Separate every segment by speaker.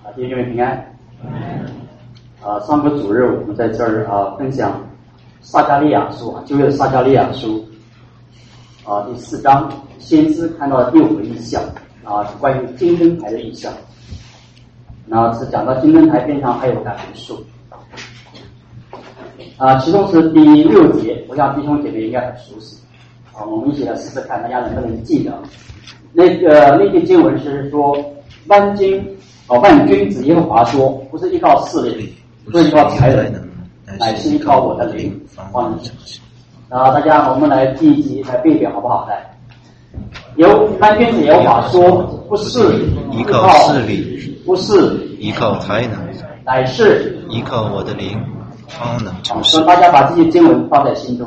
Speaker 1: 弟兄姊妹平安。上个主日我们在这儿分享撒迦利亚书旧约的撒迦利亚书第4章，先知看到第5个异象是关于金灯台的异象。那是讲到金灯台边上还有橄榄树其中是第6节，我想弟兄姐妹应该很熟悉我们一起来试试看大家能不能记得。那句经文是说万君子耶和华说，不是依靠势力，不是依靠才能，乃是依靠我的灵方能成事。大家我们来第一集来背一遍好不好？来，由万君子耶和华说，不是
Speaker 2: 依靠势力，
Speaker 1: 不是
Speaker 2: 依靠才能，
Speaker 1: 乃是
Speaker 2: 依靠我的灵方能成事。
Speaker 1: 大家把这些经文放在心中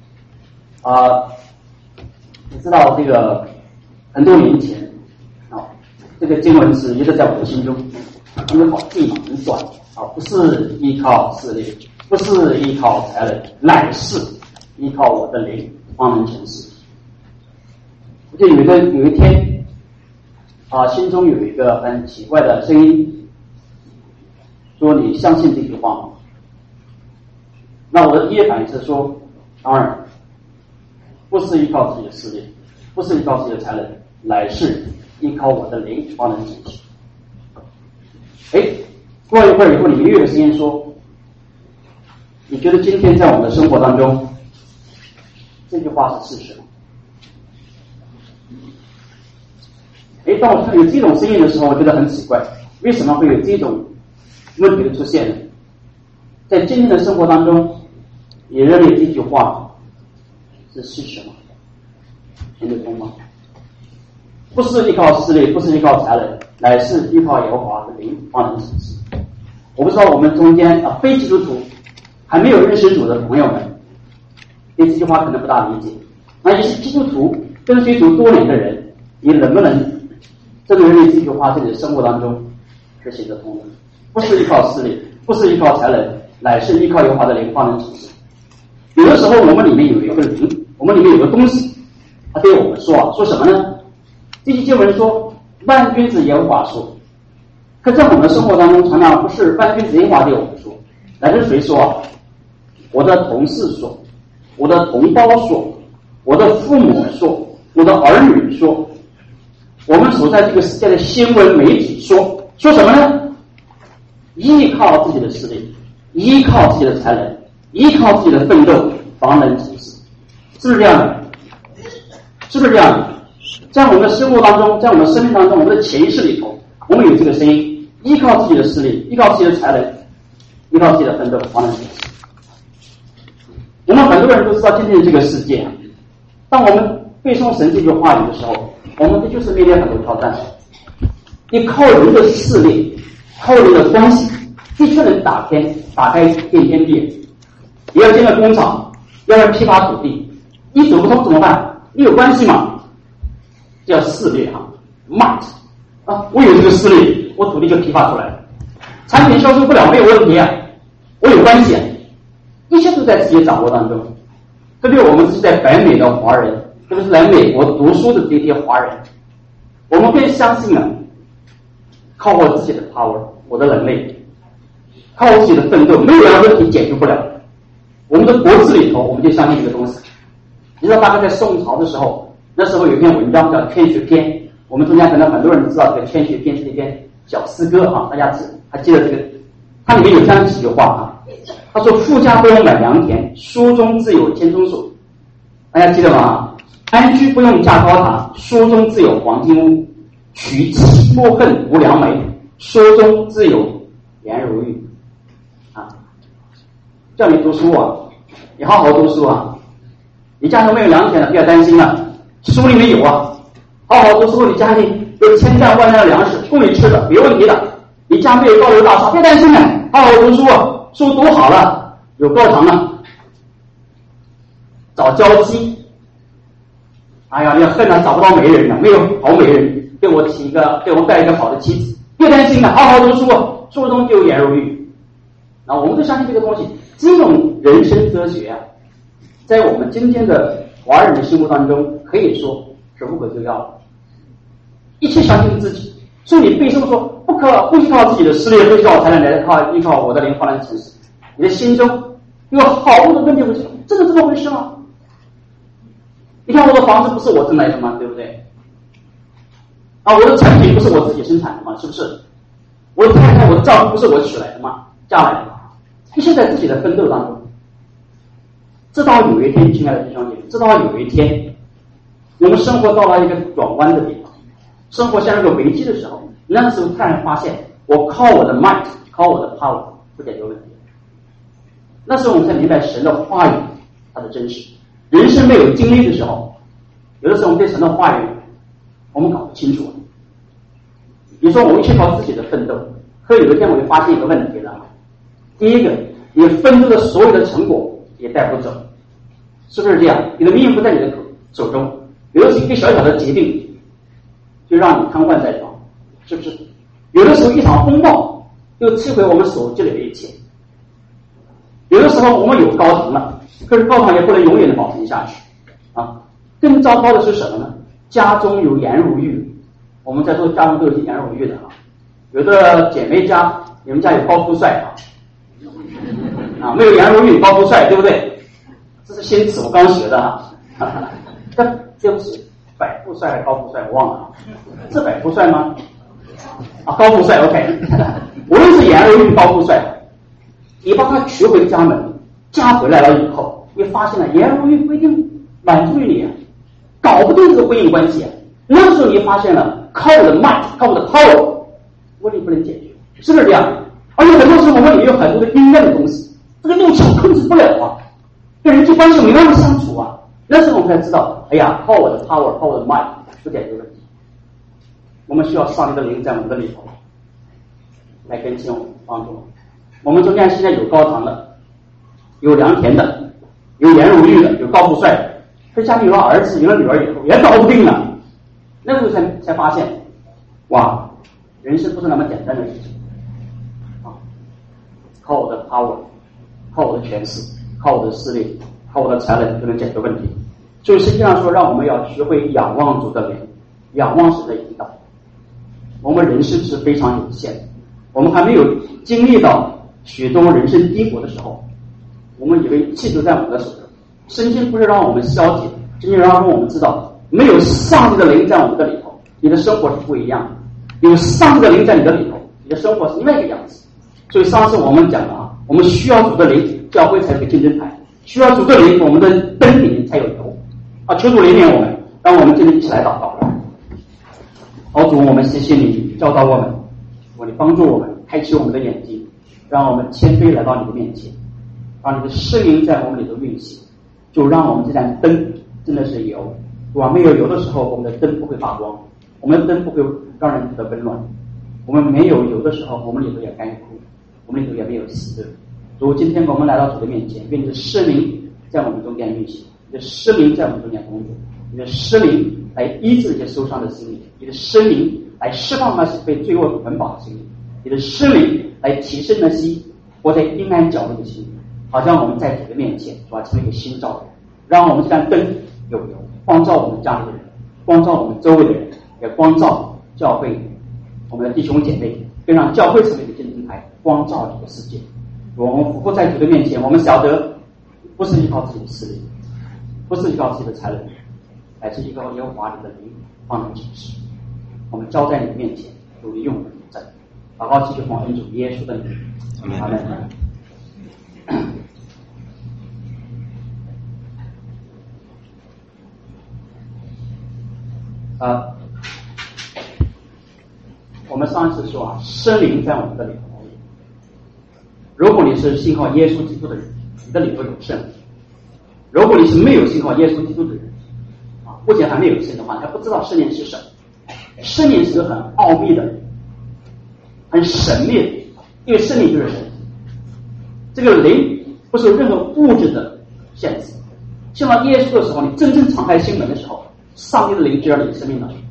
Speaker 1: 你知道这个很多年前这个经文是一直在我的心中，因为好记嘛，很短不是依靠势力，不是依靠才能，乃是依靠我的灵方能成事。我就有一天心中有一个很奇怪的声音，说你相信这句话吗？那我的第一反应是说，当然不是依靠自己的势力，不是依靠自己的才能，乃是依靠我的灵方能成事。过一会儿以后，你们又有声音说，你觉得今天在我们的生活当中，这句话是事实吗？当我看有这种声音的时候，我觉得很奇怪，为什么会有这种问题的出现呢？在今天的生活当中，你认为这句话是事实吗？听得通吗？不是依靠势力，不是依靠才能，乃是依靠耶和华的灵方能成事。我不知道我们中间非基督徒还没有认识主的朋友们，对这句话可能不大理解。那也是基督徒跟随主多年的人，你能不能真的认为这句话在你的生活当中是行得通的？不是依靠势力，不是依靠才能，乃是依靠耶和华的灵方能成事。有的时候我们里面有一个灵，我们里面有个东西，他对我们说什么呢？这些经文说，万君子耶和华说。可在我们的生活当中，常常不是万君子耶和华对我们说，乃是谁说我的同事说，我的同胞说，我的父母说，我的儿女说，我们所在这个世界的新闻媒体说什么呢？依靠自己的实力，依靠自己的才能，依靠自己的奋斗方能成事。是不是这样的？是不是这样的？在我们的生活当中，在我们生命当中，我们的潜意识里头，我们有这个声音，依靠自己的实力，依靠自己的才能，依靠自己的奋斗方能成事。我们很多人都知道今天的这个世界当我们背诵神这句话语的时候，我们就是面临很多挑战。你靠人的势力，靠人的关系，的确能打开变天地。你要建个工厂，要人批发土地，你走不通怎么办？你有关系吗？叫势力might我有这个势力，我土地就批发出来了。产品销售不了没有问题我有关系一切都在自己掌握当中。特别我们是在北美的华人，特别是来美国读书的这些华人，我们更相信靠我自己的 power， 我的能力，靠我自己的奋斗，没有人问题解决不了。我们的国字里头，我们就相信这个东西。你知道大概在宋朝的时候，那时候有一篇文章叫《劝学篇》，我们中间可能很多人知道这个《劝学篇》是一篇小诗歌大家还记得这个？它里面有这样几句话他说：“富家不用买良田，书中自有千松树。”大家记得吗？安居不用架高塔，书中自有黄金屋。娶妻莫恨无良媒，书中自有颜如玉。叫你读书你好好读书你家里没有良田了，不要担心书里面有好好读书，你家里有千担万担的粮食供你吃的，没问题的。你家没有高楼大厦，别担心好好读书书读好了，有高堂了，找交际。你要恨找不到媒人没有好媒人，对我带一个好的妻子，别担心好好读书书中就有颜如玉。我们就相信这个东西，这种人生哲学在我们今天的华人的生活当中，可以说是无可救药的。一切相信自己，所以你背诵说不不依靠自己的势力，不依靠才能来依靠我的灵方能成事。你的心中有好多的问题会说，真的这么回事吗？你看我的房子不是我挣来的吗？对不对？啊，我的产品不是我自己生产的吗？是不是？我的太太，我的丈夫不是我娶来的吗？嫁来的吗？你现在自己的奋斗当中，直到有一天，亲爱的弟兄姐妹，直到有一天，我们生活到了一个转弯的地方，生活陷入个危机的时候，那个时候突然发现，我靠我的 might， 靠我的 power 不解决问题。那时候我们才明白神的话语它的真实。人生没有经历的时候，有的时候我们对神的话语我们搞不清楚。你说我们去靠自己的奋斗，可有一天我就发现一个问题了。第一个，你奋斗的所有的成果也带不走，是不是这样？你的命运不在你的手中，有的是一个小小的疾病就让你瘫痪在床，是不是？有的时候一场风暴就摧毁我们所积累的一切。有的时候我们有高堂了，可是高堂也不能永远的保存下去啊。更糟糕的是什么呢？家中有颜如玉，我们在座家中都有颜如玉的啊。有的姐妹家，你们家有高富帅啊，没有颜如玉高富帅，对不对？这是新词，我刚学的啊。这不是百富帅还是高富帅，我忘了，是百富帅吗？啊，高富帅 ，OK。无论是颜如玉高富帅，你把他娶回家门，嫁回来了以后，你发现了颜如玉不一定满足于你，搞不定这个婚姻关系。那时候你发现了，靠我的 might， 靠我的 power， 问题不能解决，是不是这样？而且很多时候我们里面有很多的阴暗的东西，这个怒气我控制不了啊，跟人际关系没办法相处啊。那时候我们才知道，哎呀，靠我的 power， 靠我的 might 不解决问题。我们需要上帝的灵在我们的里头来更新我们，帮助我们。我们中间现在有高堂的，有良田的，有颜如玉的，有高富帅的，这家里有了儿子有了女儿以后也搞不定了。那时候才发现，哇，人生不是那么简单的事情啊！靠我的 power， 靠我的权势，靠我的势力，靠我的才能就能解决问题。所以实际上说，让我们要学会仰望主的灵，仰望神的引导。我们人生是非常有限的，我们还没有经历到许多人生低谷的时候，我们以为一切都在我们的手中。圣经不是让我们消极，圣经让我们知道，没有上帝的灵在我们的里头，你的生活是不一样的；有上帝的灵在你的里头，你的生活是另外一个样子。所以上次我们讲了啊，我们需要主的灵，教会才有个竞争台；需要主的灵，我们的灯里面才有油啊！求主怜悯我们，让我们今天一起来祷告。好主，我们谢谢你教导我们，你帮助我们，开启我们的眼睛，让我们谦卑来到你的面前，让你的圣灵在我们里头运行，就让我们这盏灯真的是油。没有油的时候，我们的灯不会发光，我们的灯不会让人觉得温暖。我们没有油的时候，我们里头也干枯，我们里头也没有喜乐。如今天我们来到主的面前，愿你的圣灵在我们中间运行，你的圣灵在我们中间工作，你的圣灵来医治一些受伤的心灵，你的圣灵来释放那些被罪恶捆绑的心灵，你的圣灵来提升那些活在阴暗角落的心灵，好像我们在主的面前成为一个新造人，让我们这盏灯有油，光照我们家里的人，光照我们周围的人，也光照教会我们的弟兄姐妹，更让教会成为一个竞争台，光照这个世界。我们俯伏在主的面前，我们晓得不是依靠自己的势力，不是依靠自己的才能，乃是依靠耶和华你的灵方能成事。我们交在你的面前，主你用我们的证，祷告继续奉恩主耶稣的名，阿门。我们上一次说圣灵在我们的里头。如果你是信靠耶稣基督的人，你的里头有圣灵；如果你是没有信靠耶稣基督的人，目前还没有信的话，你还不知道圣灵是什么。圣灵是个很奥秘的、很神秘的，因为圣灵就是神。这个灵不受任何物质的限制。信到耶稣的时候，你真正敞开心门的时候，上帝的灵就让你的生命了。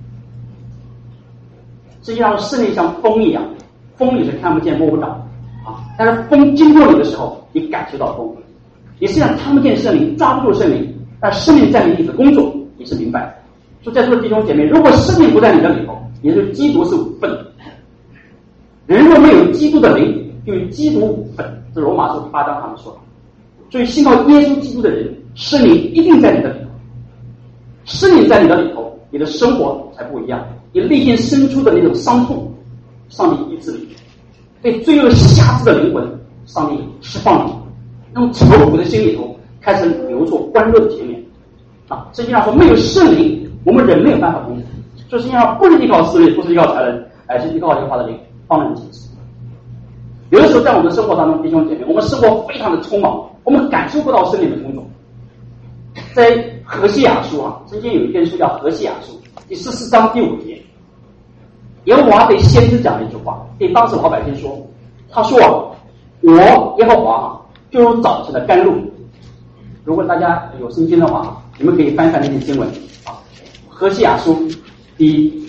Speaker 1: 实际上，圣灵像风一样，风你是看不见摸不着啊，但是风经过你的时候，你感受到风。你虽然看不见圣灵，抓不住圣灵，但圣灵在你里的工作，你是明白的。所以在座的弟兄姐妹，如果圣灵不在你的里头，也就是基督是无份的。 人若没有基督的灵，就与基督无分。这罗马书8章他们说的。所以信靠耶稣基督的人，圣灵一定在你的里头，圣灵在你的里头，你的生活才不一样。你内心深处的那种伤痛，上帝医治你；对罪恶辖制的灵魂，上帝释放你。那种愁苦的心里头开始流出欢乐的泉源。圣经上说，没有圣灵，我们人没有办法工作。所以实际上不是依靠势力，不是依靠才能，而是依靠耶和华的灵方能解释。有的时候在我们的生活当中，弟兄姐妹，我们生活非常的匆忙，我们感受不到圣灵的工作。在何西雅书曾经有一篇书叫何西雅书第14章第5节，耶和华对先知讲了一句话，对当时老百姓说，他说我耶和华就如早晨的甘露。如果大家有圣经的话，你们可以翻看那些经文何西雅书第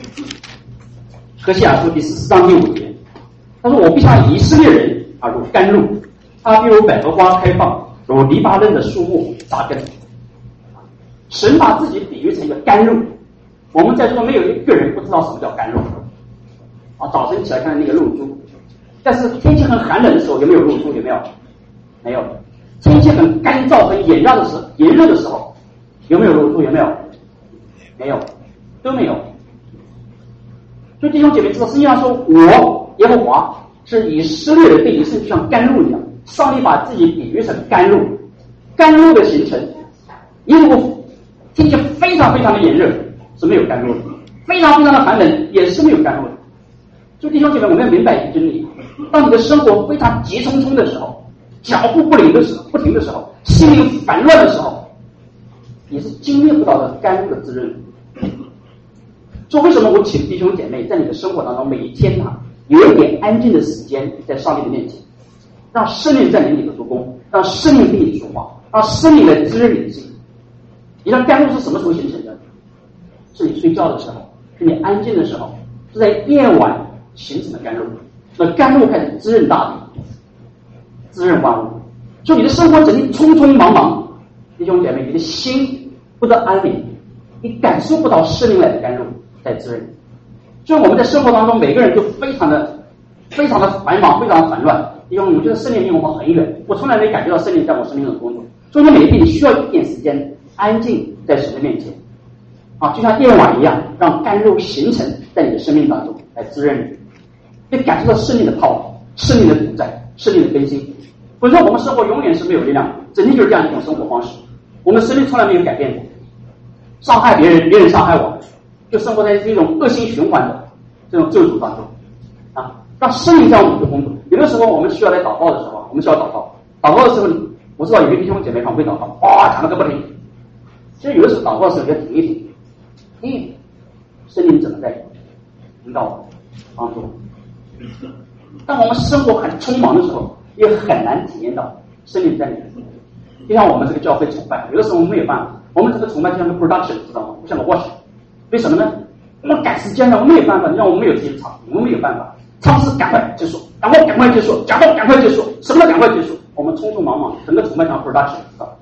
Speaker 1: 14章第5节，他说我必像以色列人如甘露，他必如百合花开放，如黎巴嫩的树木扎根。神把自己比喻成一个甘露，我们在座没有一个人不知道什么叫甘露早晨起来看那个露珠，但是天气很寒冷的时候有没有露珠？有没有？没有。天气很干燥很炎热的时候有没有露珠？有没有？没有，都没有。所以弟兄姐妹知道，实际上说我耶和华是以色列的对以色列就像甘露一样，上帝把自己比喻成甘露。甘露的形成，如果天气非常非常的炎热是没有甘露的，非常非常的寒冷也是没有甘露的。所以弟兄姐妹，我们要明白一个真理，当你的生活非常急匆匆的时候，脚步不停的时候，心灵烦乱的时候，你是经历不到的甘露的滋润。所以为什么我请弟兄姐妹在你的生活当中每一天有一点安静的时间在上帝的面前，让圣灵在你里头做工，让圣灵跟你说话，让圣灵来滋润你的心。你知道甘露是什么时候形成的？是你睡觉的时候，是你安静的时候，是在夜晚形成的甘露。那甘露开始滋润大地，滋润万物。所以你的生活整天匆匆忙忙，弟兄姐妹，你的心不得安宁，你感受不到圣灵来的甘露在滋润。所以我们在生活当中，每个人都非常的繁忙，非常的烦乱。因为我觉得圣灵离我们很远，我从来没感觉到圣灵在我生命中的工作。所以你每天你需要一点时间安静在神的面前就像夜晚一样，让甘露形成在你的生命当中来滋润你，你感受到圣灵的泡泡，圣灵的同在，圣灵的更新。否则我们生活永远是没有力量的，整天就是这样一种生活方式，我们生命从来没有改变过，伤害别人，别人伤害我们，就生活在这种恶性循环的这种咒诅当中让圣灵在我们的工作。有的时候我们需要来祷告的时候，我们需要祷告的时候，我知道有些弟兄姐妹很会祷告，讲了个不停。其实有的时候祷告的时候要停一停，圣灵怎么在引导我帮助我。当我们生活很匆忙的时候，也很难体验到圣灵在里面。就像我们这个教会崇拜，有的时候我们没有办法，我们这个崇拜就像个 production， 知道吗？不像个 worship。为什么呢？我们赶时间了，我们没有办法，让我们没有时间唱，我们没有办法。唱诗赶快结束，赶快结束，讲道赶快结束，什么都赶快结束。我们匆匆忙忙，整个崇拜像 production， 知道吗？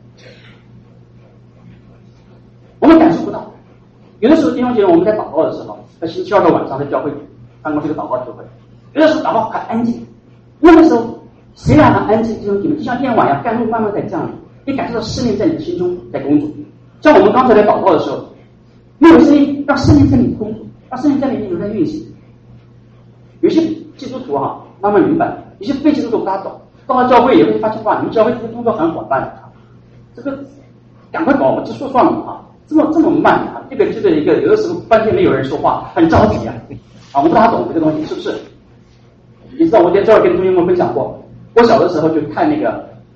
Speaker 1: 我们感受不到。有的时候弟兄姐妹，我们在祷告的时候，在星期二的晚上在教会办公这个祷告聚会，有的时候祷告很安静，那个时候谁让他安静？弟兄姐妹，就像夜晚一样，甘露慢慢在降临，你感受到圣灵在你的心中在工作。像我们刚才在祷告的时候，没有声音，让圣灵在你工作，让圣灵在你里头在运行。有些基督徒慢慢明白，有些非基督徒不大懂，到了教会也会发现你们教会这个工作很缓慢这个赶快搞，我就说算了这么慢这个一个有的时候半天没有人说话，很着急我不大懂这个东西，是不是？你知道我在这儿跟同学们分享过，我小的时候就看那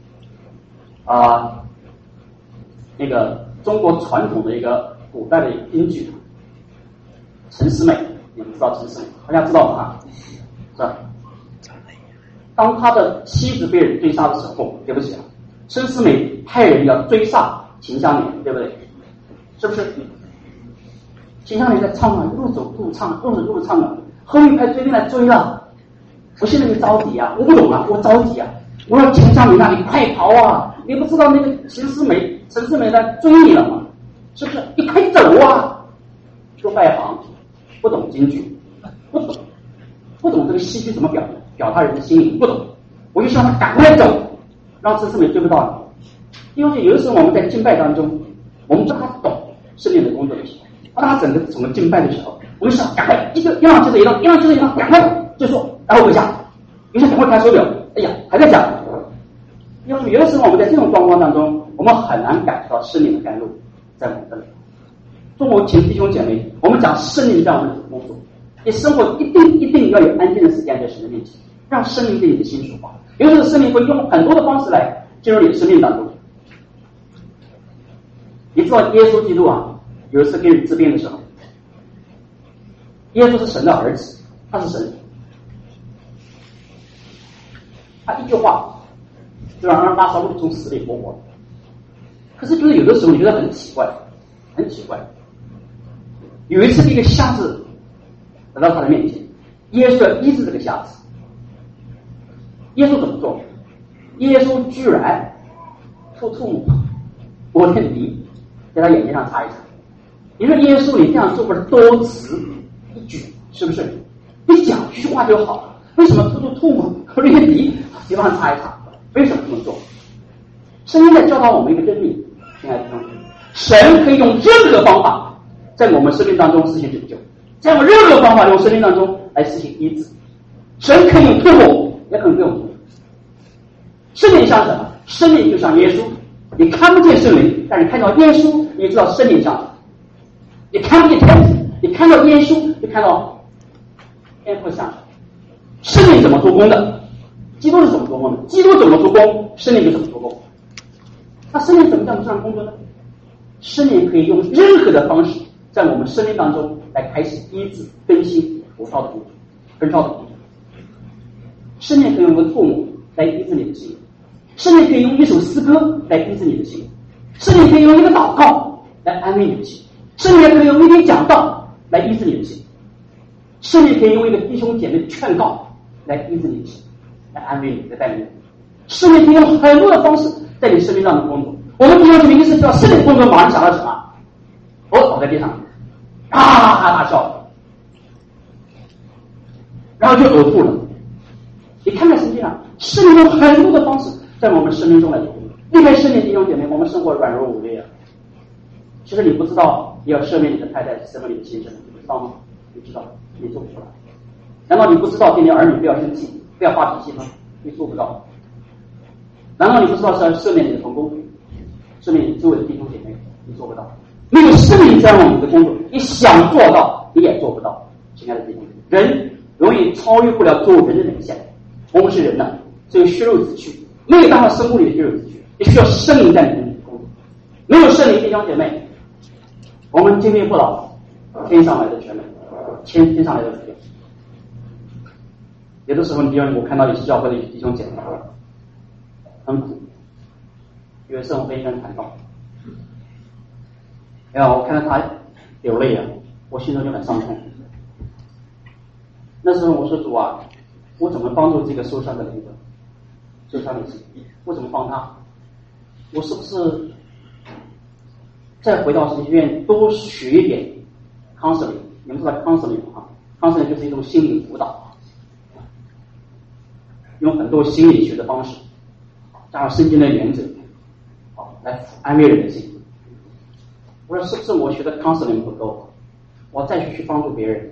Speaker 1: 个中国传统的一个古代的京剧陈思美，你们知道陈思美，好像知道吗？是吧？当他的妻子被人追杀的时候，对不起陈思美派人要追杀秦香莲，对不对？是不是？秦香莲在唱路走路唱，路走唱后一派追进来追了，我现在就着急我不懂我着急我要秦香莲那里快跑你不知道那个陈思美在追你了吗？是不是？你快走说外行，不懂京剧，不懂。 不懂这个戏剧怎么表达人的心灵，不懂，我就希望他赶快走，让这事没追不到你。因为有的时候我们在敬拜当中，我们知道他懂圣灵的工作的时候，当他整个敬拜的时候，我们想赶快一浪接着一浪，赶快就说，然后回家，有些赶快看手表，哎呀还在讲。因为有的时候我们在这种状况当中，我们很难感受到圣灵的甘露在我们这里。中国请弟兄姐妹，我们讲圣灵在我们的工作，你生活一定要有安静的时间在神的面前，让圣灵对你的心说话。有的时候圣灵会用很多的方式来进入你的生命当中。你知道耶稣基督啊，有一次给人治病的时候，耶稣是神的儿子，他是神，他一句话就让拉撒路从死里复活。可是就是有的时候你觉得很奇怪，很奇怪。有一次一个瞎子来到他的面前，耶稣要医治这个瞎子，耶稣怎么做？耶稣居然吐沫抹点泥在他眼睛上擦一擦。你说耶稣你这样做不是多此一举，是不是？你讲句话就好了，为什么吐沫抹点泥地方擦一擦？为什么这么做？圣经在教导我们一个真理，亲爱的弟兄，神可以用任何方法在我们生命当中实现拯救，在我们任何方法用生命当中来实现医治。神可以用吐沫，也可以不用吐沫。圣灵像什么？圣灵就像耶稣，你看不见圣灵，但是看到耶稣，你知道圣灵像什么。你看不见天父，你看到耶稣，你看到天父像什么。圣灵怎么做工的？基督是怎么做工的？基督怎么做工，圣灵就怎么做工。那圣灵怎么在我们身上工作呢？圣灵可以用任何的方式在我们生命当中来开始医治、更新、扶烧的工作，焚烧的工作。圣灵可以用个唾沫来医治你的心，圣灵可以用一首诗歌来医治你的心，圣灵可以用一个祷告来安慰你的心，圣灵可以用一点讲道来医治你的心，圣灵可以用一个弟兄姐妹的劝告来医治你的心，来安慰你，来带领你。圣灵可以用很多的方式在你生命上的工作。我们弟兄姐妹一是知道圣灵的工作，马上想到什么？我倒在地上，哈哈哈大笑，然后就呕吐了。你看看圣经上，圣灵用很多的方式在我们生命中来做工作。离开圣灵，弟兄姐妹，我们生活软弱无力啊。其实你不知道，你要赦免你的太太，赦免你的先生，你不知道吗？你知道，你做不出来。难道你不知道对你儿女不要生气，不要发脾气吗？你做不到。难道你不知道是要赦免你的同工，赦免你周围的弟兄姐妹？你做不到。没有圣灵在我们的工作，你想做到，你也做不到。亲爱的弟兄姐妹，人永远超越不了做人的人性。我们是人呢，只有虚肉之躯，没有办法生物里的虚肉之躯，你需要圣灵在你的工作。没有圣灵，弟兄姐妹，我们经历不了天上来的权能，天上来的力量。有的时候，比如我看到有些教会的弟兄姐妹很苦，有一次我跟一个人谈到，然后我看到他流泪啊，我心中就很伤痛。那时候我说主啊，我怎么帮助这个受伤的灵魂，受伤的心？我怎么帮他？我是不是再回到神学院多学一点 counseling？ 你们知道 counseling 吗 ？counseling 就是一种心理辅导，用很多心理学的方式，加上圣经的原则，来安慰人的心。我说是不是我学的 counseling 不够，我再去帮助别人？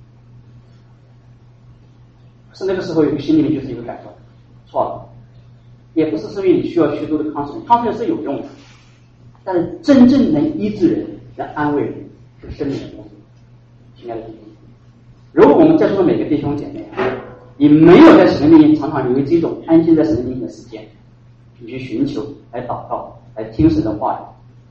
Speaker 1: 是那个时候有个心里面就是一个感受，错了，也不是因为你需要学多的 counseling 是有用的，但是真正能医治人、能安慰人，是圣灵的工作。亲爱的弟兄，如果我们在座的每个弟兄姐妹，你没有在神的面前常常有这种安静在神的面前的时间，你去寻求、来祷告、来听神的话语，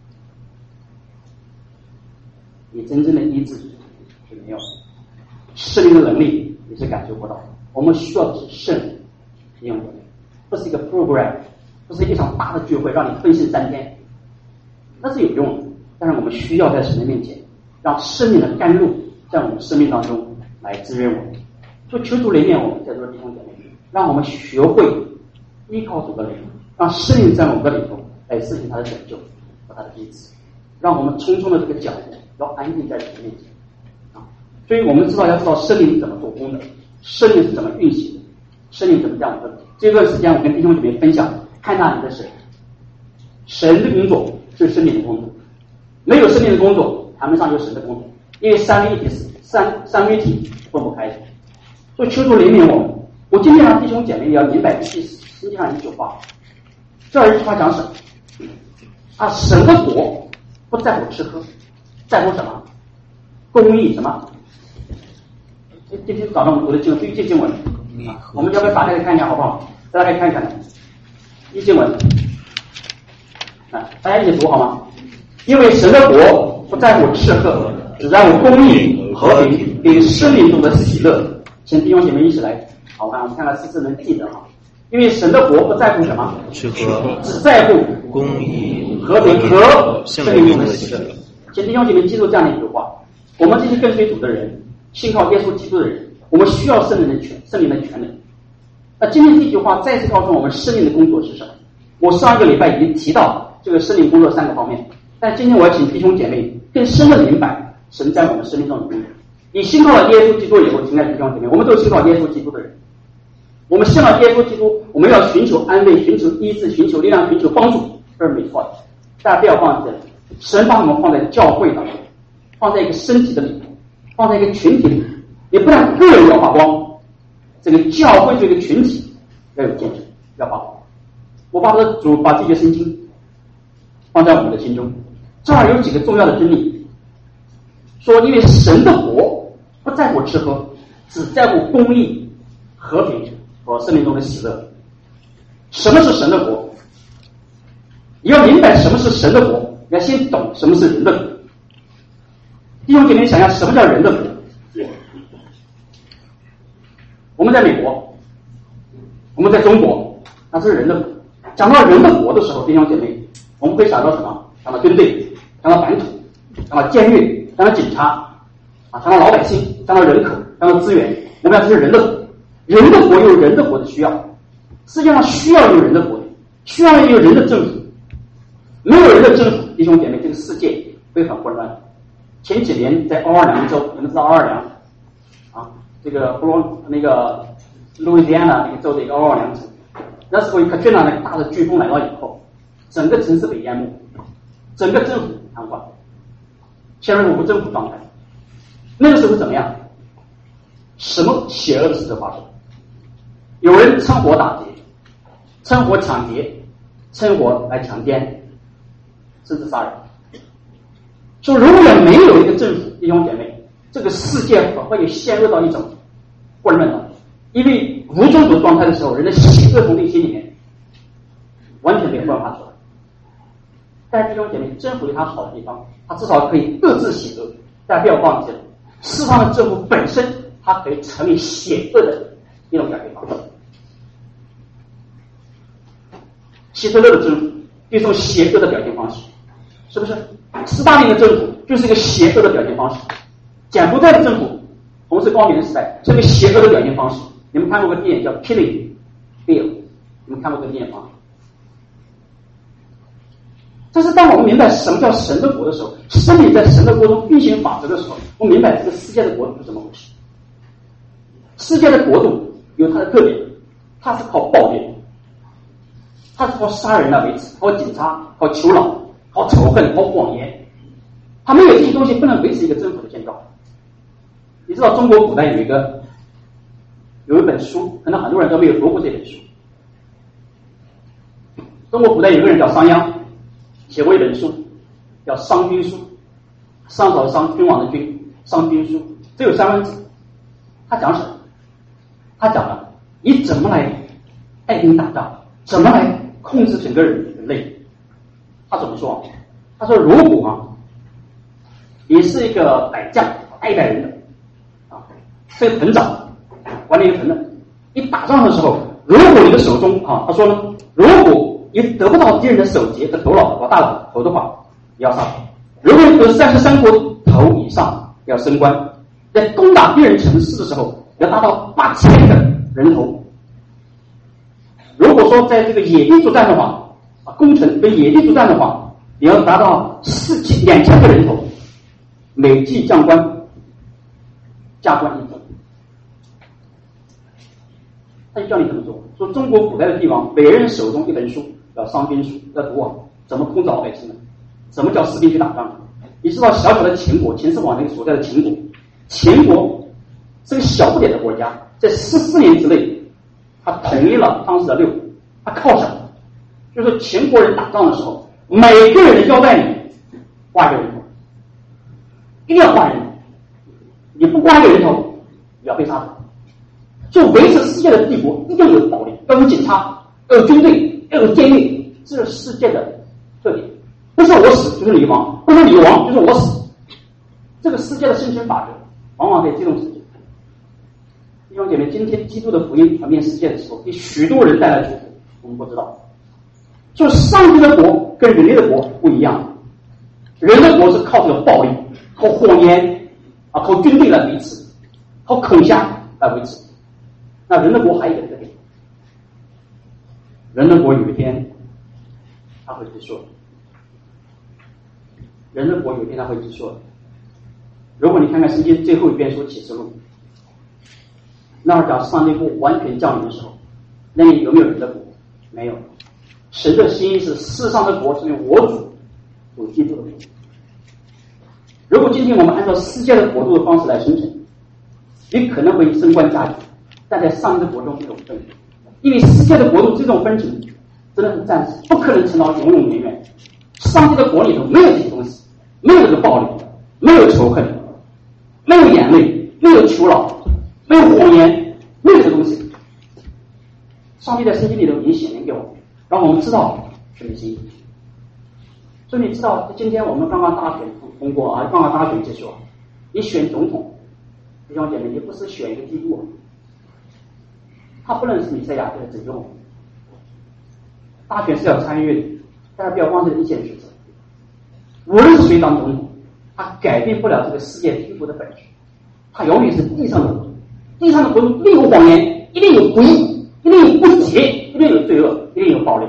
Speaker 1: 你真正的医治是没有的，圣灵的能力你是感受不到的。我们需要的是圣灵，弟兄姐妹，不是一个 program， 不是一场大的聚会让你分析3天，那是有用的。但是我们需要在神的面前，让圣灵的甘露在我们生命当中来滋润我们。就求主怜悯我们在座的弟兄姐妹，让我们学会依靠主的灵，让圣灵在我们的里头来实行他的拯救和他的医治，让我们匆匆的这个脚步要安定在主面前啊。所以我们要知道圣灵怎么做工的。 生命是怎么运行的，生命怎么这样的。这段时间我跟弟兄姐妹分享，看那里的神的工作是生命的工作，没有生命的工作谈不上有神的工作，因为三位一体三位一体分不开的。所以求主怜悯我们。我今天让弟兄姐妹要明白圣经上一句话，这一句话讲什么？神的国不在乎吃喝，在乎什么？公义什么？今天早上我们读的经文，对这经文，我们要不要打开看一下好不好？大家可以看一看一经文，大家一起读好吗？因为神的国不在乎吃喝，只在乎公义、和平并生命中的喜乐。请弟兄姐妹一起来，好，我们看看是能记得哈。因为神的国不在乎什么？
Speaker 2: 吃喝，
Speaker 1: 只在乎
Speaker 2: 公义、
Speaker 1: 和平和生命中的喜乐。请弟兄姐妹记住这样的一句话：我们这些跟随主的人，信靠耶稣基督的人，我们需要圣灵的权能。那今天这句话再次告诉我们，生命的工作是什么？我上一个礼拜已经提到这个生命工作3个方面，但今天我要请弟兄姐妹更深的明白神在我们生命中的工作。你信靠了耶稣基督以后，亲爱的弟兄姐妹，我们都信靠耶稣基督的人，我们信靠耶稣基督，我们要寻求安慰，寻求医治，寻求力量，寻求帮助，这是没错的。大家不要忘记了，神把我们放在教会当中，放在一个身体的里头，放在一个群体里，也不但个人要发光，这个教会这个群体要有见证，要发光。我把主把这些圣经放在我们的心中。这儿有几个重要的真理，说因为神的国不在乎吃喝，只在乎公义、和平和生命中的喜乐。什么是神的国？你要明白什么是神的国，你要先懂什么是人的国。弟兄姐妹，想想什么叫人的国？我们在美国，我们在中国，那是人的国。讲到人的国的时候，弟兄姐妹，我们会想到什么？想到军队，想到版图，想到监狱，想到警察，想到老百姓，想到人口，想到资源。我们要这是人的国，人的国有人的国的需要，世界上需要有人的国，需要有人的政府。没有人的政府，弟兄姐妹，这个世界会很混乱。前几年在奥尔良州，你们知道奥尔良啊？这个那个路易斯安那那个州的一个奥尔良城，那时候一个巨大的大的飓风来到以后，整个城市被淹没，整个政府瘫痪，陷入无政府状态。那个时候怎么样？什么邪恶的事都发生？有人趁火打劫，趁火抢劫，趁火来强奸，甚至杀人。说如果没有一个政府，弟兄姐妹，这个世界会陷入到一种混乱当中。因为无政府状态的时候，人的邪恶从内心里面完全被焕发出来。但是弟兄姐妹，政府有它好的地方，它至少可以遏制邪恶。大家不要忘记了，释放的政府本身，它可以成为邪恶的一种表现方式。希特勒的政府就是一种邪恶的表现方式，是不是？斯大林的政府就是一个邪恶的表现方式，柬埔寨的政府同是光明的时代，是一个邪恶的表现方式。你们看过个电影叫《Killing Bill》，你们看过个电影吗？但是当我们明白什么叫神的国的时候，生命在神的国中运行法则的时候，我明白这个世界的国度是怎么回事。世界的国度有它的特点，它是靠暴力，它是靠杀人来维持，靠警察，靠囚牢，靠仇恨，靠谎言。它没有这些东西，不能维持一个政府的建造。你知道中国古代有一本书，可能很多人都没有读过这本书。中国古代有个人叫商鞅，写过一本书叫《商君书》，商朝的商，君王的君，商君书，只有3文字。他讲什么？他讲了你怎么来带兵打仗，怎么来控制整个人类。他怎么说？他说如果你是一个百将，带人的是个团长，管理一个团的，你打仗的时候，如果你的手中他说呢，如果你得不到敌人的首级和头脑和大脑头的话，你要杀头；如果你得33国头以上，要升官；在攻打敌人城市的时候，要达到8000个人头。如果说在这个野地作战的话，攻城跟野地作战的话，也要达到2000个人头，每级将官加官1等。 他就教你怎么做。说中国古代的帝王，每人手中一本书，叫商君书，要读啊，怎么控制老百姓呢？什么叫士兵去打仗？你知道小小的秦国，秦始皇那个所在的秦国，秦国是个小不点的国家，在14年之内，他统一了当时的6国，他靠什么？就是说秦国人打仗的时候，每个人的腰带里挂一个人头，一定要挂人头，你不挂一个人头，你要被杀头。就维持世界的帝国，一定要有堡垒，要有警察，要有军队，要有监狱，这是世界的特点。不是我死就是你亡，不是你亡就是我死。这个世界的生存法则往往在这种世界。弟兄姐妹，今天基督的福音传遍世界的时候，给许多人带来祝福，我们不知道。就上帝的国跟人类的国不一样，人的国是靠这个暴力，靠谎言啊，靠军队来维持，靠恐吓来维持。那人的国还有一个特点，人的国有一天他会结束的。人的国有一天他会结束的。如果你看看圣经最后一篇说启示录，那儿讲上帝国完全降临的时候，那里有没有人的国？没有。神的心意是世上的国是由我主基督的国。如果今天我们按照世界的国度的方式来生存，你可能会升官加爵，但在上帝的国中这种分离，因为世界的国度这种分层真的是暂时，不可能成到永永远远。上帝的国里头没有这些东西，没有这个暴力，没有仇恨，没有眼泪，没有求饶，没有谎言，没有这个东西。上帝在圣经里头已经显明给我们，让我们知道神的心意。所以你知道，今天我们刚刚大选通过啊，刚刚大选结束，你选总统，弟兄姐妹，你不是选一个基督，他不能是弥赛亚来拯救我们。大选是要参与的，大家不要忘记了一件事情：无论是谁当总统，他改变不了这个世界天国的本质，他永远是地上的国度。地上的国度一定有谎言，一定有不义，一定有不洁，一定有罪恶，一定有暴力。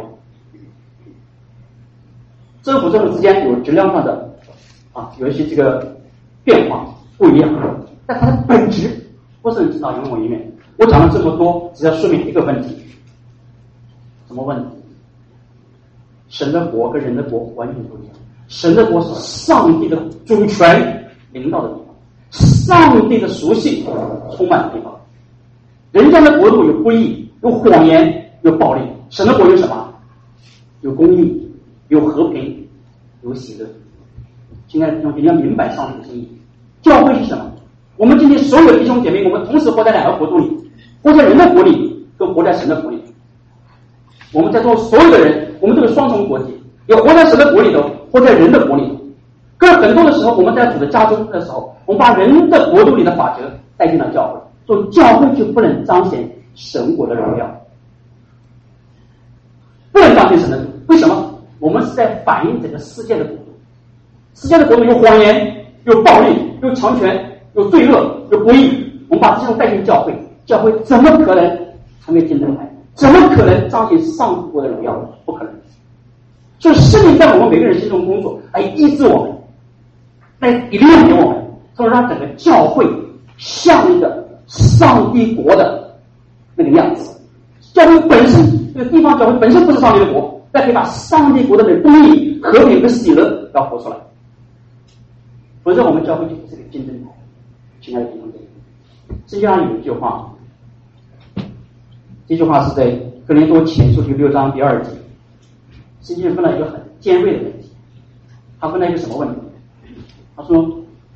Speaker 1: 政府政府之间有质量上的有一些这个变化不一样，但它的本质不是你知道永永远远。我讲了这么多，只要说明一个问题：什么问题？神的国跟人的国完全不一样。神的国是上帝的主权领导的地方，上帝的属性充满的地方。人家的国度有不义，有谎言，有暴力。神的国有什么？有公义，有和平，有喜乐。亲爱的弟兄姐妹，要明白上帝的心意。教会是什么？我们今天所有的弟兄姐妹，我们同时活在两个国度里，活在人的国里，跟活在神的国里。我们在座所有的人，我们都有双重国籍，也活在神的国里头，活在人的国里头。可是很多的时候，我们在主的家中的时候，我们把人的国度里的法则带进了教会，所以教会就不能彰显神国的荣耀，不能彰显神的国。为什么？我们是在反映整个世界的国度。世界的国度有谎言，有暴力，有强权，有罪恶，有不义。我们把这种带进教会，教会怎么可能成为竞争台？怎么可能彰显上帝国的荣耀？不可能。所以圣灵在我们每个人心中工作，来医治我们，来力量给我们，从而让整个教会像一个上帝国的那个样子。教会本身，这个地方教会本身不是上帝的国，但可以把上帝国的那个公义、和平跟喜乐要活出来。否则我们教会就不是个竞争台。亲爱的弟兄姐妹，圣经上有一句话，这句话是在哥林多前书第6章第2节。圣经问了一个很尖锐的问题，他问了一个什么问题？他说：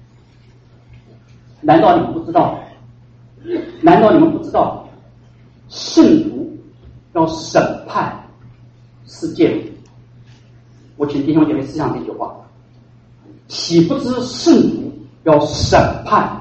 Speaker 1: 难道你们不知道？难道你们不知道圣徒要审判世界吗？我请弟兄姐妹思想这句话：岂不知圣徒要审判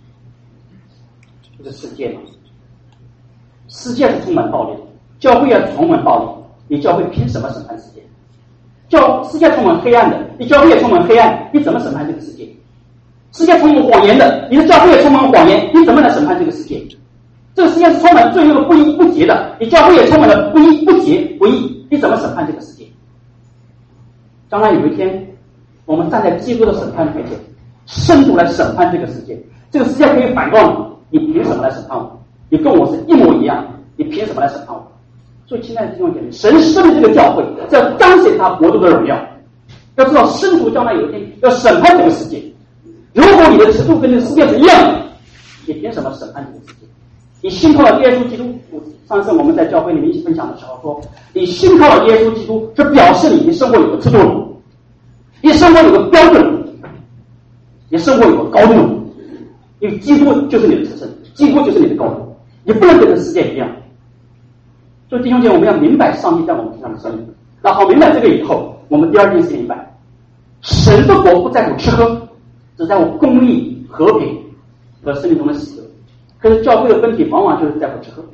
Speaker 1: 这个世界吗？世界是充满暴力的，教会也充满暴力。你教会凭什么审判世界？世界充满黑暗的，你教会也充满黑暗，你怎么审判这个世界？世界充满谎言的，你的教会也充满谎言，你怎么来审判这个世界？这个世界是充满罪恶、不义、不洁的，你教会也充满了不义、不洁、不义，你怎么审判这个世界？将来有一天，我们站在基督的审判台前，深度来审判这个世界，这个世界可以反告你，你凭什么来审判我？你跟我是一模一样，你凭什么？ 什么来审判我？所以亲爱的弟兄姐妹，神设立这个教会是要彰显他国度的荣耀。要知道圣徒将来有一天要审判这个世界，如果你的尺度跟这个世界是一样的，你凭什么审判这个世界？你信靠了耶稣基督，上次我们在教会里面一起分享的时候说，你信靠了耶稣基督，是表示你生活有个制度，你生活有个标准，你生活有个高度，因为基督就是你的特征，基督就是你的高度，你不能跟这个世界一样。所以弟兄姐妹，我们要明白上帝在我们身上的生命。那好，明白这个以后，我们第二件事明白，神的国不在乎吃喝，只在乎公义、和平和生命中的喜乐。可是教会的问题往往就是在乎吃喝，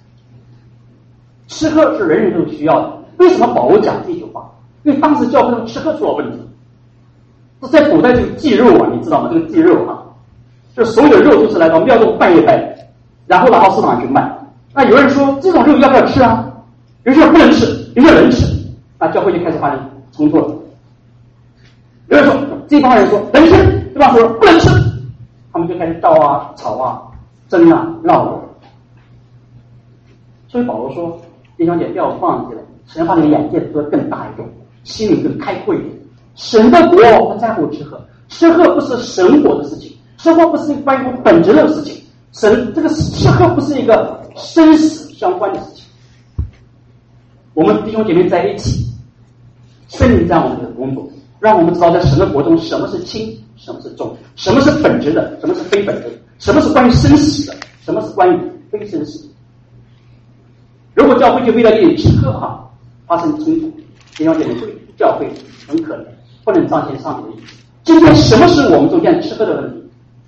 Speaker 1: 吃喝是人人都需要的。为什么保罗讲这句话？因为当时教会上吃喝出了问题。这在古代就祭肉啊，你知道吗？这个祭肉啊，就是所有的肉都是来到庙中拜一拜，然后拿到市场去卖。那有人说这种肉要不要吃啊？有些人不能吃，有些人能吃，那教会就开始发生冲突了。有人说这帮人说能吃，对吧？说不能吃，他们就开始斗啊、吵啊、争啊、闹啊。所以保罗说，弟兄姐妹不要忘记了，神把你的眼界做得更大一点，心里更开阔一点。神的国不在乎吃喝，吃喝不是神国的事情，吃喝不是关乎本质的事情，神这个吃喝不是一个生死相关的事情。我们弟兄姐妹在一起，圣灵在我们的工作，让我们知道在神的国中什么是轻，什么是重，什么是本质的，什么是非本质的，什么是关于生死的，什么是关于非生死的。如果教会就为了一点吃喝发生冲突，弟兄姐妹，教会很可能不能彰显上帝的意思。今天什么是我们中间吃喝的问题？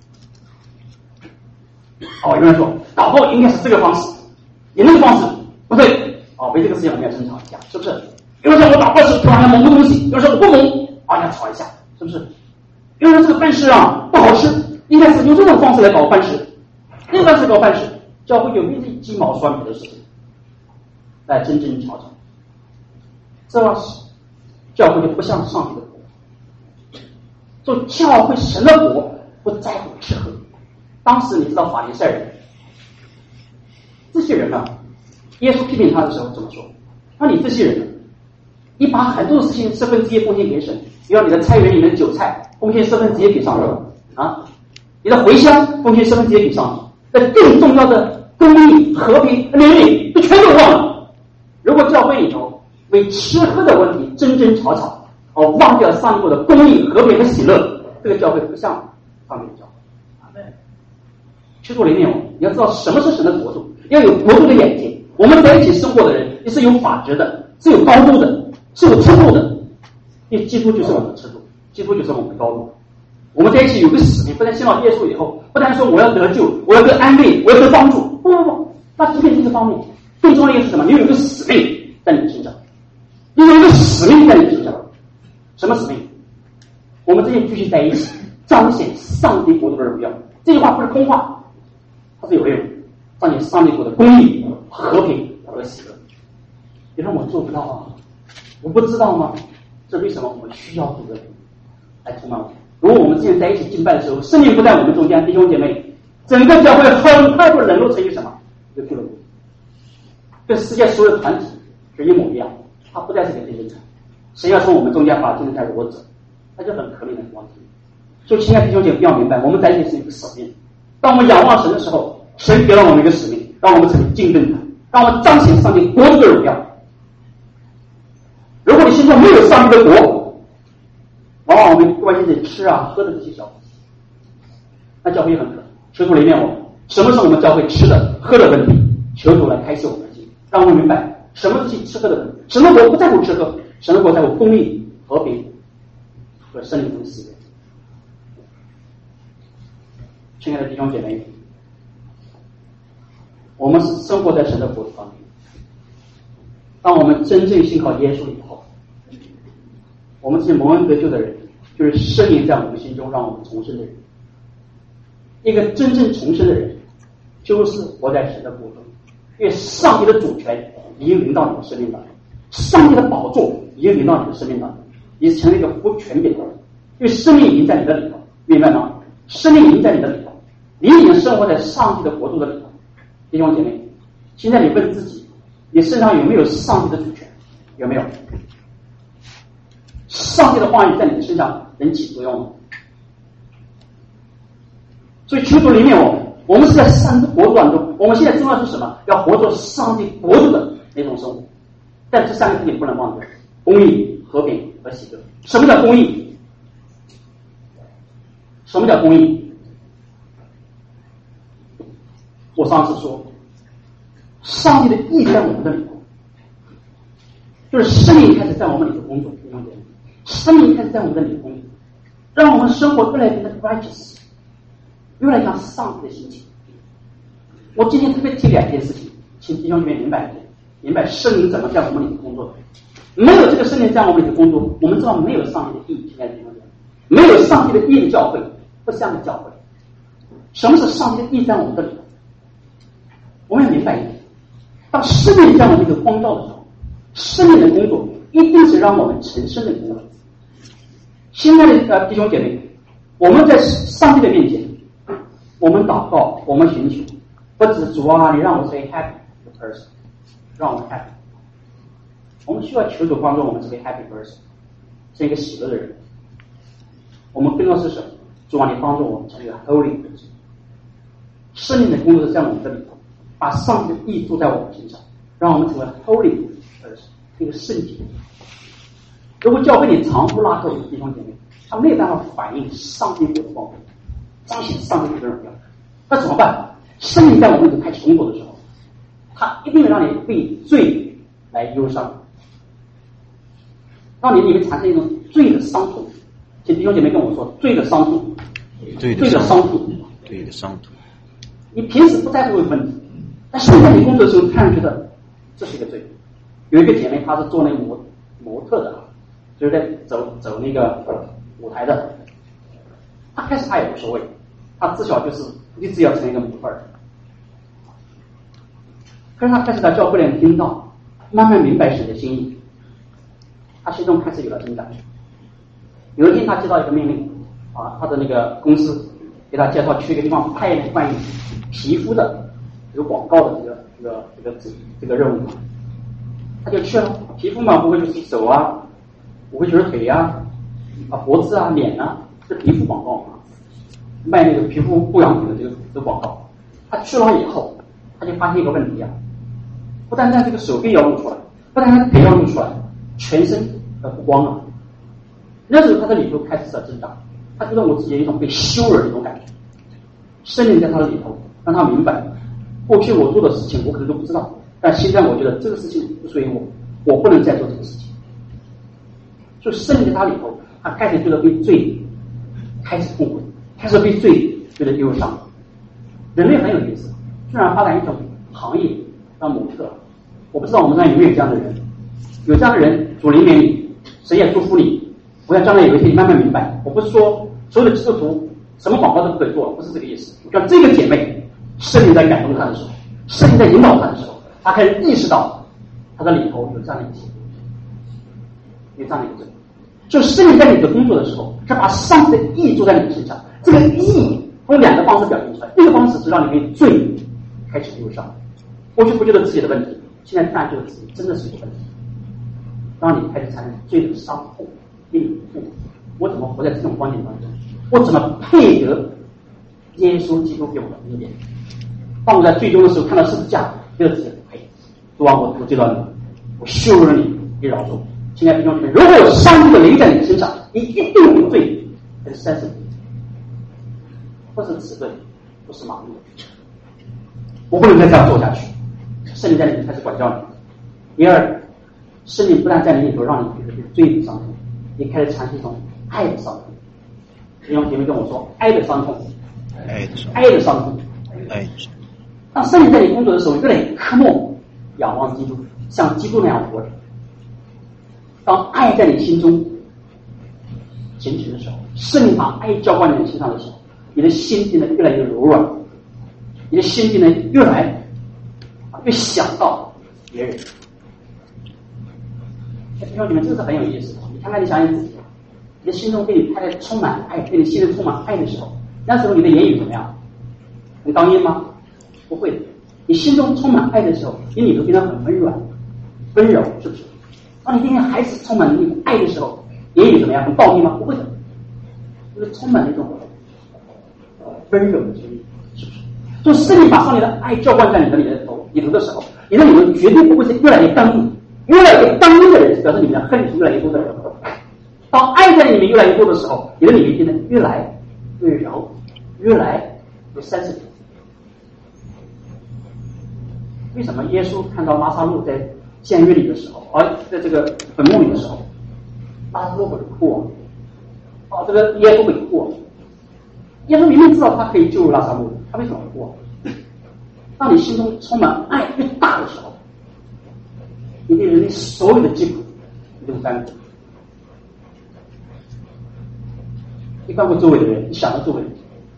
Speaker 1: 有人说祷告应该是这个方式，你那个方式不对。为这个事情我们要争吵一下，是不是？有人说我祷告时突然要蒙个东西，有人说我不蒙，要吵一下，是不是？有人说这个饭食不好吃，应该是用这种方式来搞饭食，那个方式搞饭食，教会有没有这鸡毛蒜皮的事情来争争吵吵？这样教会就不像上帝的国。所以教会神的国不在乎吃喝。当时你知道法利赛人这些人耶稣批评他的时候怎么说？那你这些人你把很多事情1/4奉献给神，比如你的菜园里面的韭菜奉献1/4给上帝你的茴香奉献1/4给上帝，但更重要的公义、和平、怜悯就全都忘了。如果教会里头为吃喝的问题争争吵吵，忘掉上帝国的公义、和平和喜乐，这个教会不像上帝的教会。吃住里面你要知道什么是神的国度，要有国度的眼界。我们在一起生活的人也是有法值的，是有高度的，是有尺度的。因为基督就是我们的尺度，基督就是我们的高度。我们在一起有个使命，不但信到耶稣以后，不但说我要得救，我要得安慰，我要得帮助，不，那只是一个方面。更重要的是什么？你有一个使命在你身上，你有一个使命在你身上。什么使命？我们这些聚集在一起，彰显上帝国度的荣耀。这句话不是空话，它是有内容。彰显上帝国的公义、和平和喜乐。你说我做不到我不知道吗？这为什么我们需要这个来充满我们？如果我们之前在一起敬拜的时候，圣灵不在我们中间，弟兄姐妹，整个教会很快就冷落成一个什么？一个俱乐部，跟世界所有的团体是一模一样，它不再是个竞争场。谁要从我们中间把竞争赛夺走，那就很可怜的光景。所以，亲爱的弟兄姐妹，要明白，我们在一起是一个使命。当我们仰望神的时候，神给了我们一个使命，让我们成为敬畏他，让我们彰显上帝国度的荣耀。如果你心中没有上帝的国，往往我们关心的吃喝的这些小事，那教会也很可能。求主怜悯我们，什么是我们教会吃的喝的问题？求主来开示我们的心，让我们明白什么是吃喝的问题。神的国不在乎吃喝，神的国在乎公义、和平和生命中的喜悦。亲爱的弟兄姐妹，我们是生活在神的国度当中。当我们真正信靠耶稣以后，我们这些蒙恩得救的人，就是圣灵在我们心中让我们重生的人。一个真正重生的人，就是活在神的国中，因为上帝的主权已经临到你的生命当中，上帝的宝座已经临到你的生命当中，你成了一个服权柄的人，因为生命已经在你的里头，明白吗？生命已经在你的里头，你已经生活在上帝的国度的里头。弟兄姐妹，现在你问自己， 你身上有没有上帝的主权？有没有？上帝的话语在你的身上能起作用吗？所以求主里面我们是在上帝国度当中，我们现在重要是什么？要活出上帝国度的那种生活。但这三个字你不能忘记：公义、和平和喜乐。什么叫公义？什么叫公义？我上次说，上帝的义在我们的里头，就是生命开始在我们里头工作，生命开始在我们的里头工作，让我们生活越来越变得 righteous， 越来越像上帝的心情。我今天特别提两件事情，请弟兄姐妹明白圣灵怎么在我们里头工作的。没有这个圣灵在我们里头工作，我们知道没有上帝的义。现在弟兄姐妹，没有上帝的义的教会，不像的教会。什么是上帝的义在我们的里头？我们要明白一点，当生命在我们这个光照的时候，生命的工作一定是让我们成圣的工作。现在的弟兄姐妹，我们在上帝的面前，我们祷告，我们寻求，不只是主啊，你让我是一个 happy person， 让我们 happy。我们需要求主帮助我们是个 happy person， 是一个喜乐的人。我们更多是什么？主啊，你帮助我们成为一个 holy person。生命的工作是在我们这里头，把上帝的义住在我们身上，让我们成为 holy person， 一个圣洁。如果教会里长呼拉扣的弟兄姐妹，他没有办法反映上帝国的光辉，彰显上帝国的荣耀，那怎么办？生命在我们里头开始工作的时候，他一定会让你为罪来忧伤，让你里面产生一种罪的伤痛。请弟兄姐妹跟我说，罪的伤痛，罪的伤痛，
Speaker 2: 罪的伤痛。
Speaker 1: 你平时不在乎这个问题，但是在你工作的时候，突然觉得这是一个罪。有一个姐妹，她是做那个模特的，就是在走那个舞台的。她开始她也无所谓，她自小就是立志要成一个模特儿。可是她开始在教会里听到，慢慢明白神的心意，她心中开始有了挣扎。有一天，她接到一个命令，她的那个公司给她介绍去一个地方派人关于皮肤的这个广告的这个任务，她就去了。皮肤嘛，不会就是手啊，不会就是腿啊，脖子啊，脸啊，是皮肤广告嘛，卖那个皮肤保养品的这个广告。她去了以后，她就发现一个问题啊，不单单这个手臂要露出来，不单单腿要露出来，全身要不光了。那时候他在里头开始在挣扎，他觉得我自己有一种被羞辱的一种感觉。圣灵在他的里头，让他明白，过去我做的事情我可能都不知道，但现在我觉得这个事情不属于我不能再做这个事情。所以圣灵在他里头，他开始觉得被罪开始痛苦，开始被罪觉得忧伤。人类很有意思，居然发展一种行业叫模特。我不知道我们那有没有这样的人，有这样的人，主里面你，神也祝福你。我要将来有一天慢慢明白，我不是说所有的基督徒什么广告都不可以做，不是这个意思。像这个姐妹，圣灵在感动她的时候，圣灵在引导她的时候，她开始意识到她的里头有这样的一些，有这样的一个罪。就圣灵在你的工作的时候，是把上帝的义做在你的身上。这个义用两个方式表现出来，一个方式是让你对罪开始忧伤，过去不觉得自己的问题，现在看觉得自己真的是有问题，让你开始产生罪的伤痛。我怎么活在这种观点当中？我怎么配得耶稣基督给我的恩典？当我在最终的时候看到十字架，觉得自己不配。主啊，我知道你，我羞辱了你，你饶恕我。亲爱的弟兄姊妹，如果有上帝的灵在你身上，你一定无罪，这是三圣，不是迟钝，不是盲目。我不能再这样做下去。圣灵在里面开始管教你。第二，圣灵不但在你里头让你觉得罪的伤痛，你开始产生一种爱的伤痛。弟兄姐妹跟我说，爱的伤痛，爱的伤痛。当圣灵在你工作的时候，越来越渴慕仰望基督，像基督那样活着。当爱在你心中形成的时候，圣灵把爱浇灌在你身上的时候，你的心变得越来越柔软，你的心变得越来越想到别人。弟兄姊妹，这是很有意思的。你看看，你想想自己，你的心中对你太太充满爱，对你心中充满爱的时候，那时候你的言语怎么样？很刚硬吗？不会的。 你心中充满爱的时候，你里头变得很温软、温柔，是不是？当你今天孩子充满那种爱的时候，言语怎么样？很暴力吗？不会的，就是充满那种温柔的声音，是不是？就圣灵把上帝的爱浇灌在你的里头的时候，你的里头绝对不会是越来越刚硬，越来越刚硬的人，表示你们的恨是越来越多的人。当爱在里面越来越多的时候，你的里面变得越来越柔，越来越sensitive。为什么耶稣看到拉撒路在监狱里的时候，在这个坟墓里的时候，拉撒路会哭这个耶稣会哭耶稣明明知道他可以救拉撒路，他为什么会哭当你心中充满爱越大的时候，你对人类所有的疾苦你都担负。你看过周围的人，你想到周围人，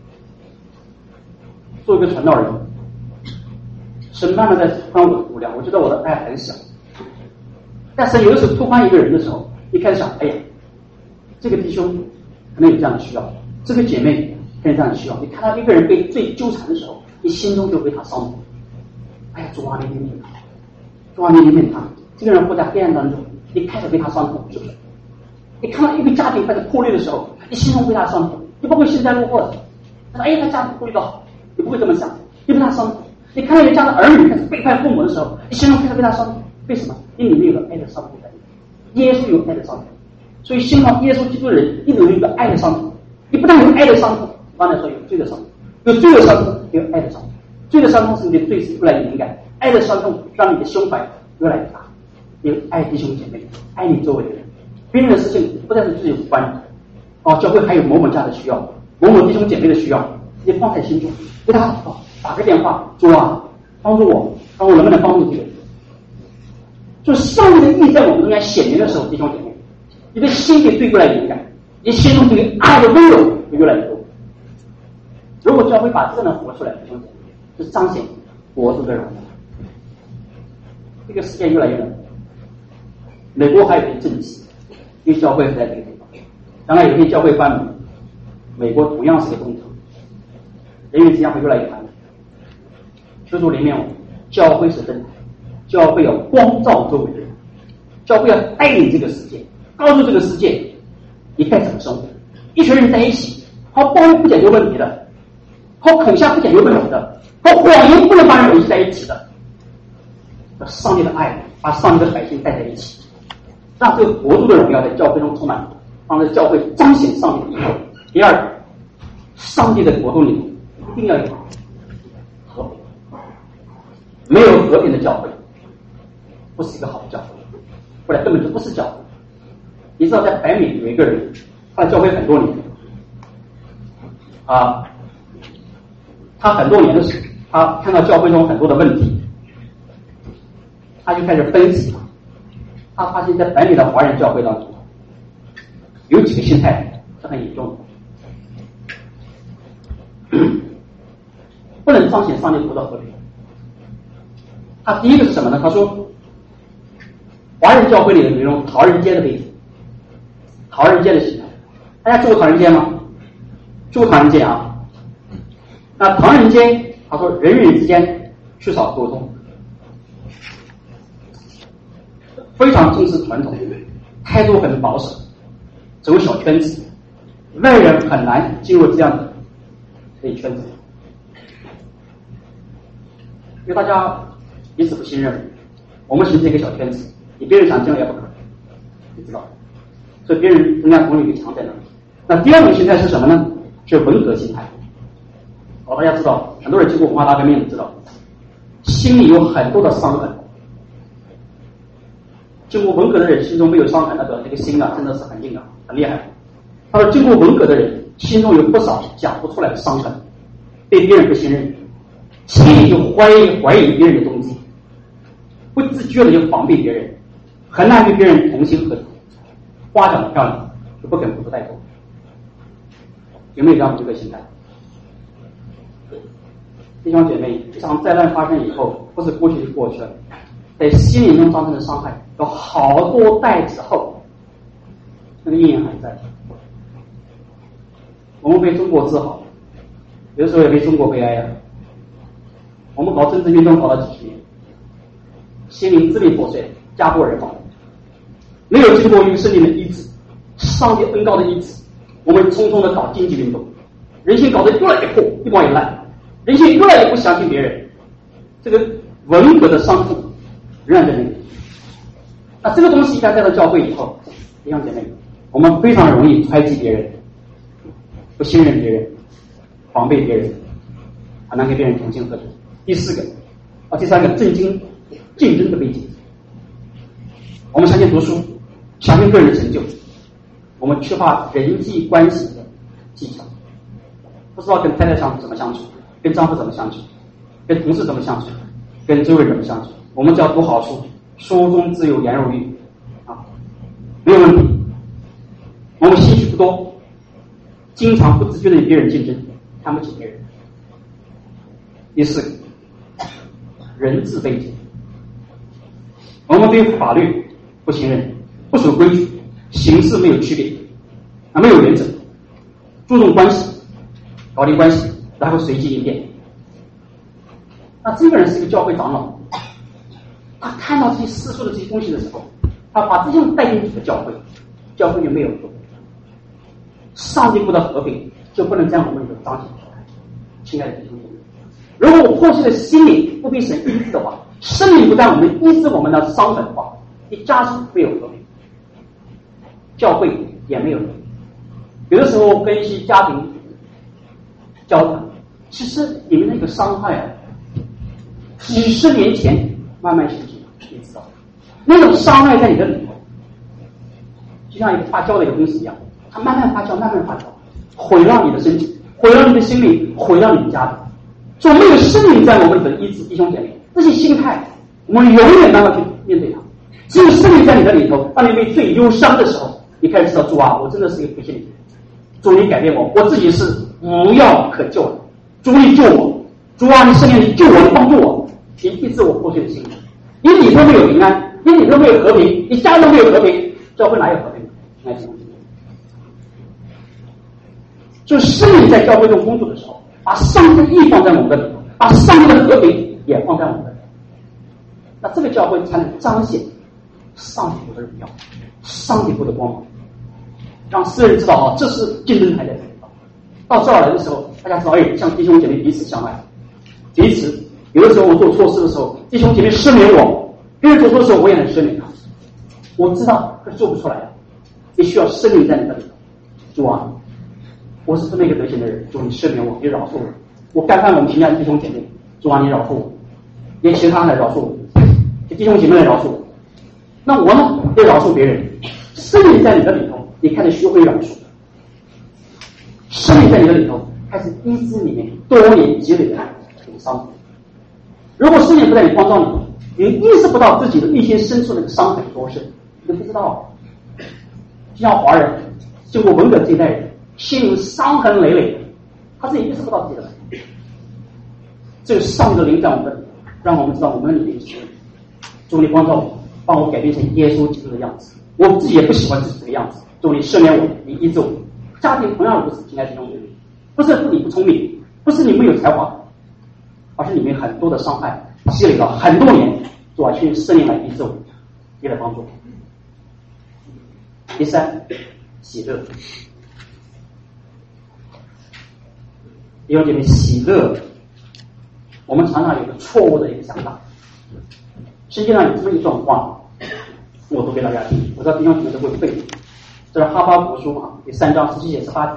Speaker 1: 做一个传道人，神慢慢在拓宽我的度量，我觉得我的爱很小，但是有的时候拓宽一个人的时候，一开始想，哎呀，这个弟兄可能有这样的需要，这个姐妹可能有这样的需要。你看到一个人被罪纠缠的时候，你心中就为他伤痛。哎呀，主啊，你怜悯他，主啊，你怜悯他。这个人活在黑暗当中，你开始为他伤痛，是不是？你看到一个家庭开始破裂的时候，你心中为他伤痛，你不会幸灾乐祸的。他说：“哎，他家庭破裂的好，你不会这么想，你为他伤痛。”你看到一个家的儿女开始背叛父母的时候，你心中开始为他伤痛。为什么？因为你有个爱的伤痛在里面。耶稣有爱的伤痛，所以信靠耶稣基督的人一直有一个爱的伤痛。你不但有爱的伤痛，刚才说有罪的伤痛，有罪的伤痛，有爱的伤痛。罪的伤痛是你的对是越来越敏感，爱的伤痛让你的胸怀越来越大。你爱弟兄姐妹，爱你周围的人，别人的事情不再是自己无关的。教会还有某某家的需要，某某弟兄姐妹的需要，你放在心中，给他祷告，打个电话，主啊，帮助我，看我能不能帮助这个人。就是上帝的意在我们中间显明的时候，弟兄姐妹，你的心会对越来越敏感，你心中对爱的温柔会越来越多。如果教会把这个人活出来，弟兄姐妹，是彰显国度的荣耀。这个世界越来越冷，美国还有点政治，因为教会是在这个地方。将来有一天教会关门，美国同样是个工程，人与之间会越来越寒冷。求主怜悯我们，教会是灯台，教会要光照周围的人，教会要带领这个世界，告诉这个世界你该怎么生活。一群人在一起，好暴力不解决问题的，好口下不解决问题的，好谎言不能把人联系在一起的。上帝的爱把上帝的百姓带在一起，让这个国度的荣耀在教会中充满，让这教会彰显上帝的义。第二，上帝的国度里一定要有和平，没有和平的教会不是一个好的教会，或者根本就不是教会。你知道在北美有一个人，他的教会很多年他很多年的时候，他看到教会中很多的问题，他就开始分析。他发现在北美的华人教会当中，有几个心态是很严重的，不能彰显上帝国的和平。他第一个是什么呢？他说，华人教会里的有一种唐人街的背景，唐人街的心态。大家住过唐人街吗？住唐人街啊。那唐人街，他说人与人之间缺少沟通，非常重视传统，态度很保守，走小圈子，外人很难进入这样的圈子，因为大家彼此不信任，我们形成一个小圈子，你别人想进来也不可能，你知道，所以别人人家同理一个墙在那里。那第二种心态是什么呢？是文革心态。大家知道，很多人经过文化大革命知道，心里有很多的伤痕。经过文革的人心中没有伤痕，那个心真的是很硬很厉害。他说，经过文革的人心中有不少讲不出来的伤痕，对别人不信任，心里就怀疑别人的动机，不自觉的就防备别人，很难与别人同心合作，花长得漂亮就不肯付出代价。有没有这样的一个心态？弟兄姐妹，这场灾难发生以后，不是过去就过去了，在心灵中造成的伤害，有好多代之后，那个阴影还在。我们为中国自豪，有的时候也为中国悲哀我们搞政治运动搞了几十年，心灵支离破碎，家破人亡，没有经过一个圣灵的医治，上帝恩高的医治，我们匆匆的搞经济运动，人心搞得越来越破，一毛也烂，人心越来越不相信别人，这个文革的伤痛仍然在那里。那这个东西一旦带到教会以后，弟兄姐妹，我们非常容易猜忌别人，不信任别人，防备别人，很难跟别人同心合作。第三个震惊竞争的背景，我们相信读书，相信个人的成就，我们缺乏人际关系的技巧，不知道跟太太怎么相处，跟丈夫怎么相处，跟同事怎么相处，跟周围人怎么相处。我们只要读好书，书中自有颜如玉啊，没有问题。我们兴趣不多，经常不自觉的与别人竞争，看不起别人。第四个，人治背景，我们对法律不信任，不守规矩，行事没有区别，没有原则，注重关系，搞定关系，然后随机应变。那这个人是一个教会长老，他看到这些世俗的这些东西的时候，他把这些人带进这个教会，教会就没有做。上帝国的和平就不能在我们里头彰显出来。亲爱的弟兄姐妹，如果我破碎的心灵不被神医治的话，圣灵不在我们医治我们的伤痕的话，你家庭没有和平，教会也没有和平。有的时候跟一些家庭交谈，其实你们那个伤害啊，几十年前慢慢形成，你知道，那种伤害在你的里头，就像一个发酵的一个东西一样，它慢慢发酵，慢慢发酵，毁了你的身体，毁了你的心灵，毁了你的家庭。所以没有圣灵在我们的医治弟兄姐妹，这些心态我们永远难去面对它。只有圣灵在你的里头，当你为最忧伤的时候，你开始知道主啊，我真的是一个不信你，主你改变我，我自己是无药可救的，主你救我，主啊你圣灵你救我，你帮助我，你医治我破碎的心灵。你里头没有平安，你里头没有和平，你家中没有和平，教会哪有和平？来听。就是圣灵在教会中工作的时候，把上帝的意放在我们的里头，把上帝的和平也放在我们的里头，那这个教会才能彰显上帝国的荣耀，上帝国的光芒，让世人知道啊，这是竞争台的地方。到这儿来的时候，大家知道，哎，像弟兄姐妹彼此相爱，彼此有的时候我做错事的时候，弟兄姐妹赦免我，别人做错的时候我也能赦免他。我知道，可是做不出来的，也需要圣灵在你的里头。主啊，我是这么一个德行的人，主你赦免我，你饶恕我。我干犯我们平安的弟兄姐妹，主啊你饶恕我，连其他人来饶恕我，弟兄姐妹来饶恕我。那我呢，也饶恕别人。圣灵在你的里头，你开始学会饶恕。圣灵在你的里头，开始医治里面多年积累的这个伤痕。如果圣灵不在你光照里头，你意识不到自己的内心深处的伤痕多深，你都不知道。就像华人经过文革这一代人，心灵伤痕累累的，他自己意识不到自己的问题。这个上帝的灵在我们的里头，让我们知道我们的里面是谁。主你光照我，帮我改变成耶稣基督的样子。我自己也不喜欢自己这个样子，主你赦免我，你医治我。家庭同样如此，亲爱的弟兄姐妹，不是你不聪明，不是你没有才华，而是你们很多的伤害积累了很多年，主啊，去圣灵来医治我，也来帮助我。第三，喜乐。弟兄姐妹，喜乐，我们常常有个错误的一个想法。圣经上有这么一段话，我读给大家听，我知道弟兄姐妹都会背。这是哈巴谷书啊，第3章17节18节。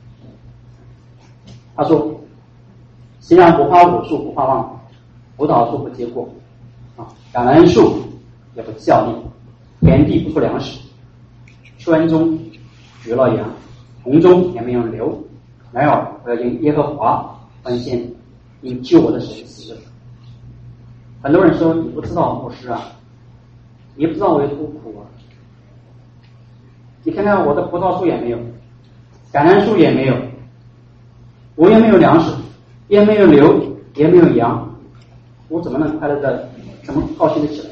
Speaker 1: 他说：“虽然不发果树不发旺，葡萄树不结果，橄榄树也不效力，田地不出粮食，圈中绝了羊，红中也没有流。然而我要因耶和华欢欣，因救我的神喜乐。”很多人说你不知道牧师啊，你不知道我有多苦啊。你看看我的葡萄树也没有，橄榄树也没有，我也没有粮食，也没有牛，也没有羊，我怎么能快乐的，怎么高兴的起来？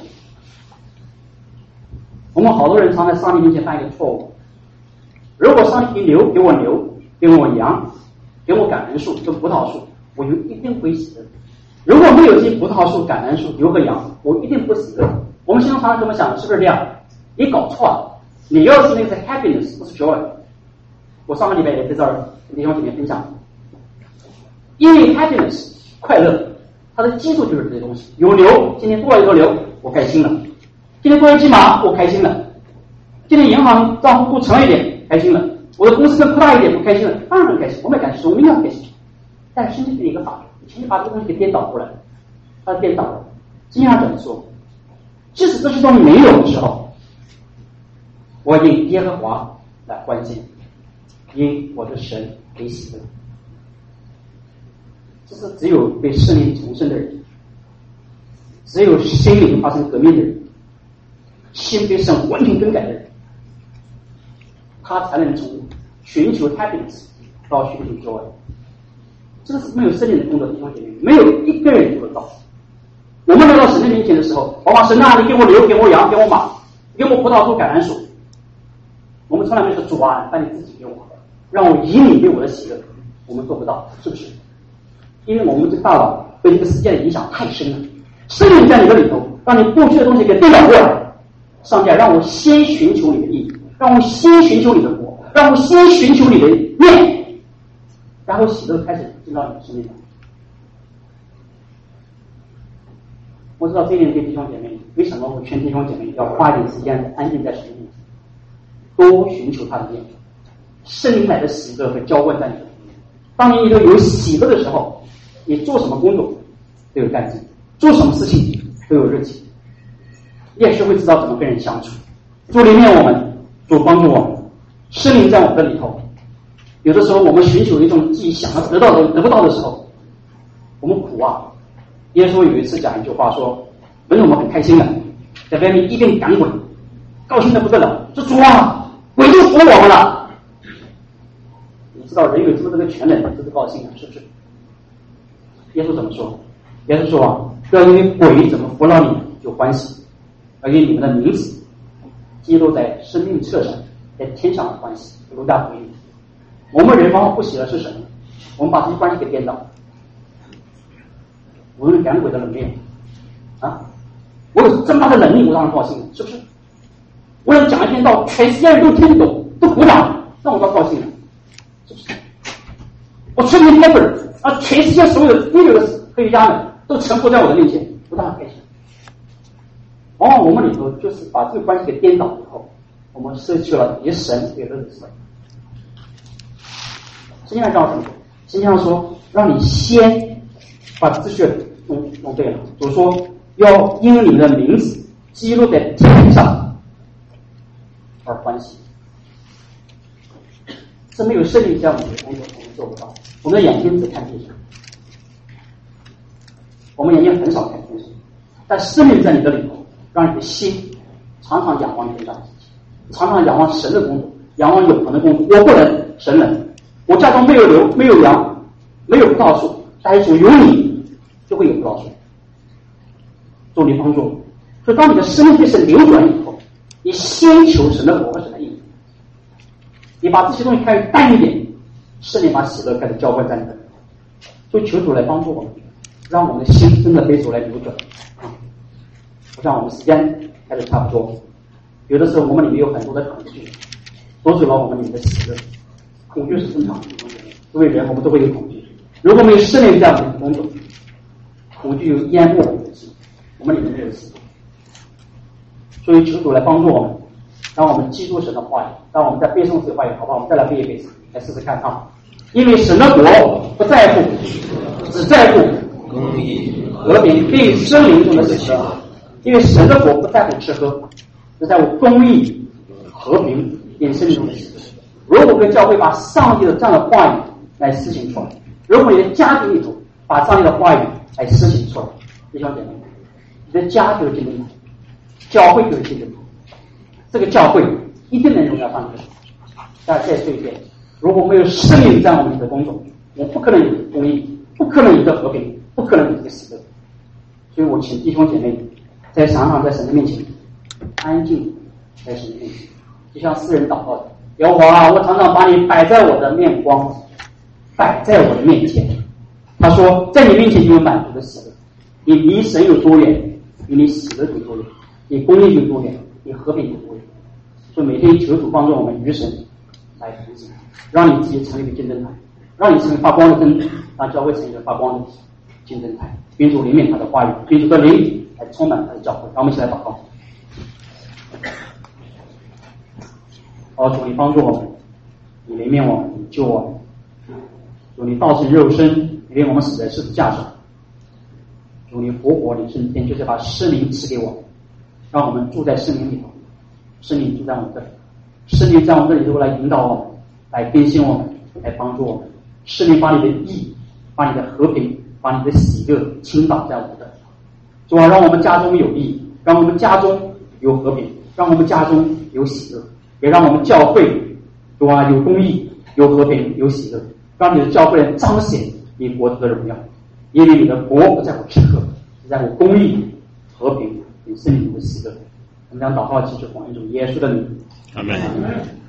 Speaker 1: 我们好多人常在上帝面前犯一个错误，如果上帝给我牛，给我羊，给我橄榄树跟葡萄树，我就一定会喜的。 如果没有这些葡萄树、橄榄树、牛和羊，我一定不喜乐。我们心中常常这么想，是不是这样？你搞错了，你要是那个是 happiness， 不是 joy。我上个礼拜也在这儿跟弟兄姐妹分享，因为 happiness 快乐，它的基础就是这些东西。有牛，今天多了一头牛，我开心了；今天多了一匹马，我开心了；今天银行账户多盛一点，开心了；我的公司更扩大一点，我开心了。当然很开心，我们也感受，我们一定要开心。但是圣经给你一个法则，请你把这个东西给颠倒过来，它颠倒了。经常怎么说？即使这些东西没有的时候，我因耶和华来欢欣，因我的神为喜乐。这是只有被圣灵重生的人，只有心灵发生革命的人，心被神完全更改的人，他才能从寻求 happiness 到寻求 joy。这是没有圣灵的工作，弟兄姐妹，没有一个人做得到。我们来到神的面前的时候，往往神啊，你给我牛，给我羊，给我马，给我葡萄树、橄榄树。我们从来没说主啊，把你自己给我，让我以你为我的喜乐。我们做不到，是不是？因为我们这大脑被这个世界的影响太深了。圣灵在你的里头，让你过去的东西给颠倒过来。上帝让我先寻求你的意，让我先寻求你的国，让我先寻求你的面，然后喜乐开始进到你的生命中。我知道这一点对弟兄姐妹，为什么我劝弟兄姐妹要花一点时间安静在神面前，多寻求他的面，圣灵来的喜乐和浇灌在你的里面。当你有喜乐的时候，你做什么工作都有干劲，做什么事情都有热情，你也学会知道怎么跟人相处。主里面我们，主帮助我们，圣灵在我们的里头。有的时候我们寻求一种自己想要得到的得不到的时候，我们苦啊。耶稣有一次讲一句话说，本来我们很开心的，在外面一边赶鬼，高兴的不得了，说主啊，鬼就服我们了。你知道人有这个权能，这是高兴的，是不是？耶稣怎么说？耶稣说啊，不要因为鬼怎么服了你就欢喜，而因你们的名字记录在生命册上，在天上的欢喜。儒家福音，我们人往往不喜的是什么？我们把这些关系给颠倒。我有赶鬼的能力啊！我有这么大的能力，我当然高兴了，是不是？我要讲一篇道，全世界人都听得懂，都鼓掌，那我倒高兴了，是不是？我出名开本啊，全世界所有的一流的科学家们都臣服在我的面前，我当然开心。往往我们里头就是把这个关系给颠倒以后，我们失去了与神有的智慧。实际上告诉你，实际上说让你先把秩序弄对了。主说要因你们的名字记录在天上而欢喜。是没有圣灵这样的工作，我们做不到。我们的眼睛只看天上，我们眼睛很少看天上，但圣灵在你的里头，让你的心常常仰望天上的事情，常常仰望神的工作，仰望永恒的工作。我不能，神能。我家中没有牛，没有羊，没有葡萄树，但是有你就会有葡萄树。主你帮助我。所以当你的生命开始流转以后，你先求神的国和神的义，你把这些东西开始淡一点，圣灵把喜乐开始浇灌在你的里头。所以求主来帮助我们，让我们的心真的被主来流转。我想我们时间开始差不多，有的时候我们里面有很多的恐惧，夺走了我们里面的喜乐。恐惧是正常的，作为人我们都会有恐惧。如果没有圣灵这样的工作，恐惧有淹没我们的心，我们里面没有喜乐。所以求主来帮助我们，让我们记住神的话语，让我们在背诵这个话语，好不好？我们再来背一背，来试试看啊！因为神的国不在乎，只在乎
Speaker 2: 公义、
Speaker 1: 和平并生灵中的喜乐。因为神的国不在乎吃喝，只在乎公义、和平并生灵中的喜乐。如果跟教会把上帝的这样的话语来施行出来，如果你的家庭里头把上帝的话语来施行出来，弟兄姐妹，你的家就是金灯台，教会就是金灯台，这个教会一定能荣耀上帝。大家再说一遍，如果没有圣灵在我们的工作，我们不可能有公义，不可能有个和平，不可能有这个喜乐。所以我请弟兄姐妹在常常在神的面前安静，在神的面前，就像诗人祷告的。耶和华啊，我常常把你摆在我的面光，摆在我的面前。他说，在你面前就有满足的喜乐。 你离神有多远，离你喜乐有多远，你公义有多远，你和平有多远。所以每天求主帮助我们与神来同行，让你自己成为一个见证台，让你成为发光的灯，让教会成为一个发光的见证台。愿主怜悯他的话语，愿主的灵来充满他的教会。让我们一起来祷告。主你帮助我们，你怜悯我们，你救我们。主你道成肉身，你令我们死在十字架上。主你复活，你升天，就是把圣灵赐给我们，让我们住在圣灵里头。圣灵住在我们这里，圣灵在我们这里都来引导我们，来更新我们，来帮助我们。圣灵把你的义，把你的和平，把你的喜乐倾倒在我们这里。主啊，让我们家中有义，让我们家中有和平，让我们家中有喜乐，也让我们教会主啊有公义、有和平、有喜乐，让你的教会来彰显你国度的荣耀。因为你的国不在我吃喝，是在我公义、和平与圣灵的喜乐。我们将祷告祈求奉主耶稣的名，
Speaker 3: 阿门。